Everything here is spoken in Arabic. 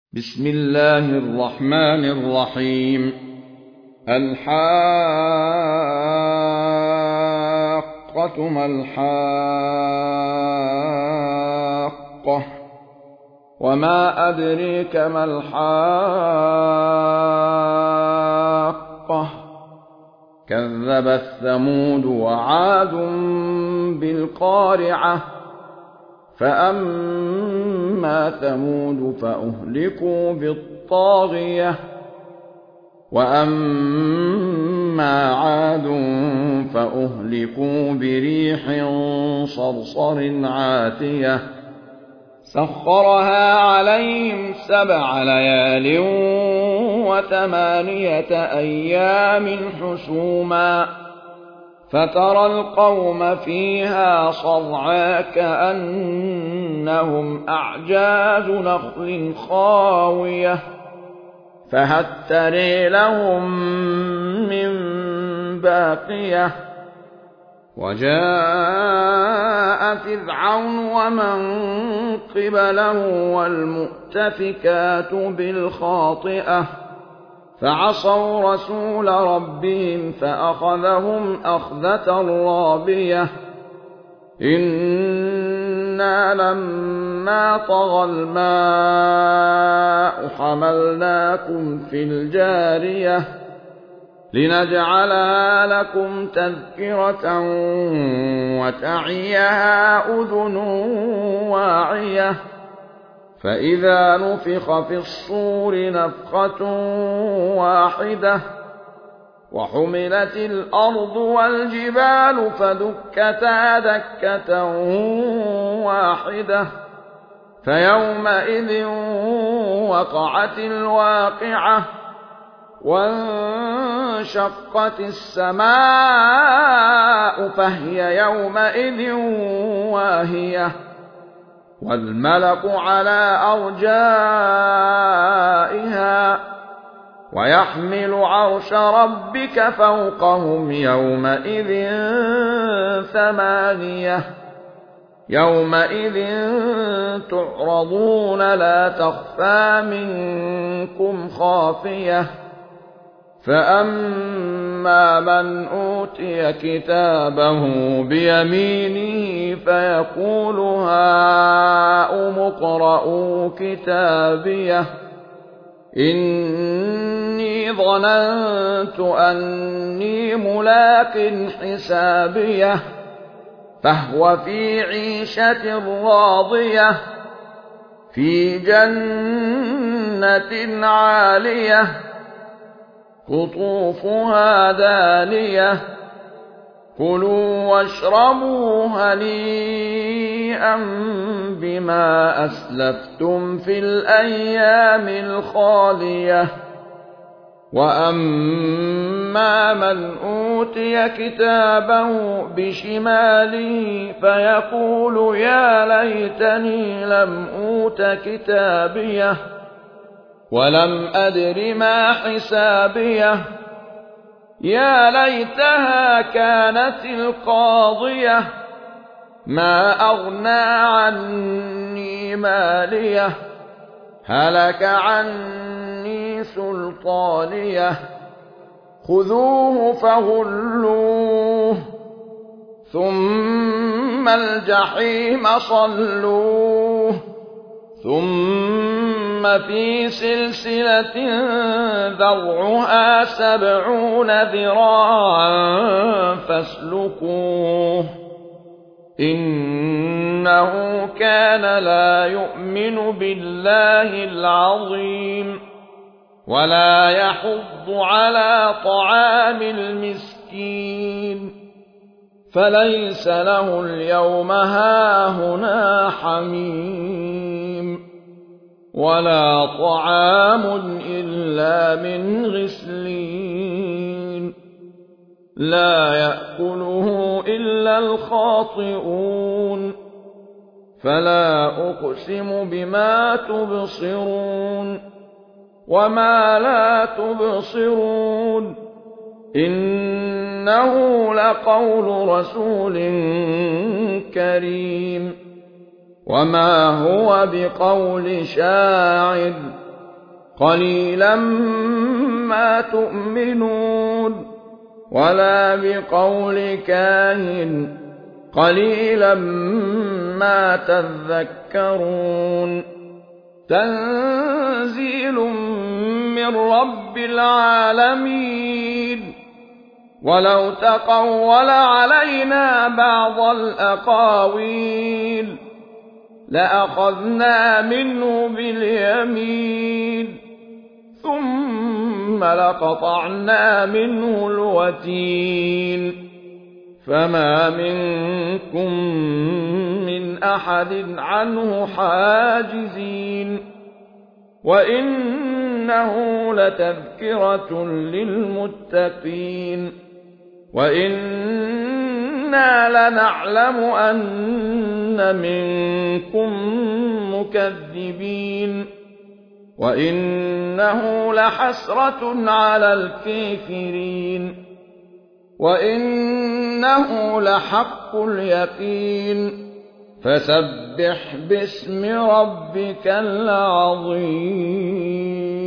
بسم الله الرحمن الرحيم. الحاقة ما الحاقة وما أدريك ما الحاقة كذبت ثمود وعاد بالقارعة فأما ثمود فأهلكوا بالطاغية وأما عاد فأهلكوا بريح صرصر عاتية سخرها عليهم 7 ليال و8 أيام حسوما فترى القوم فيها صرعى كأنهم أعجاز نخل خاوية فهل ترى لهم من باقية وجاء فرعون ومن قبله والمؤتفكات بالخاطئة فعصوا رسول ربهم فأخذهم أخذة رابية إنا لما طغى الماء حملناكم في الجارية لنجعلها لكم تذكرة وتعيها أذن واعية فإذا نفخ في الصور نفخة واحدة وحملت الأرض والجبال فدكتا دكة واحدة فيومئذ وقعت الواقعة وانشقت السماء فهي يومئذ واهية والملك على أرجائها ويحمل عرش ربك فوقهم يومئذ 8 يومئذ تعرضون لا تخفى منكم خافية فأما من أوتي كتابه بيمينه فيقول هاؤم اقرءوا كتابيه إني ظننت أني ملاق حسابيه فهو في عيشة راضية في جنة عالية قطوفها دانية كلوا واشربوا هنيئا بما أسلفتم في الأيام الخالية وأما من أوتي كتابه بشماله فيقول يا ليتني لم أوت كتابيه ولم أدر ما حسابيه يا ليتها كانت القاضية ما أغنى عني ماليه هلك عني سلطانيه خذوه فغلوه ثم الجحيم صلوه ثم في سلسلة ذرعها 70 ذراعا فاسلكوه إنه كان لا يؤمن بالله العظيم ولا يحض على طعام المسكين فليس له اليوم هاهنا حميم ولا طعام إلا من غسلين لا يأكله إلا الخاطئون فلا أقسم بما تبصرون وما لا تبصرون إنه لقول رسول كريم وما هو بقول شاعر قليلا ما تؤمنون ولا بقول كاهن قليلا ما تذكرون تنزيل من رب العالمين ولو تقول علينا بعض الأقاويل لأخذنا منه باليمين ثم لقطعنا منه الوتين فما منكم من أحد عنه حاجزين وإنه لتذكرة للمتقين وإنا لنعلم أن منكم مكذبين وإنه لحسرة على الكافرين وإنه لحق اليقين فسبح باسم ربك العظيم